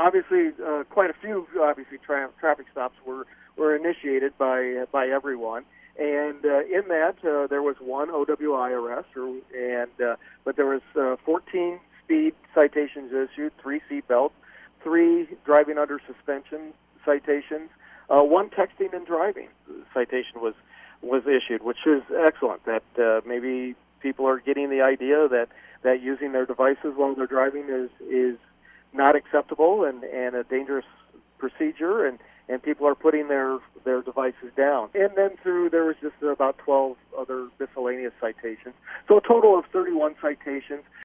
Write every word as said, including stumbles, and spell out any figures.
obviously, uh, quite a few obviously tra- traffic stops were, were initiated by by everyone, and uh, in that uh, there was one O W I arrest, or, and uh, but there was uh, fourteen speed citations issued, three seat belts, three driving under suspension citations, uh, one texting and driving citation was was issued, which is excellent. That uh, maybe people are getting the idea that, that using their devices while they're driving is is not acceptable and, and a dangerous procedure, and, and people are putting their, their devices down. And then through, there was just about twelve other miscellaneous citations. So a total of thirty-one citations.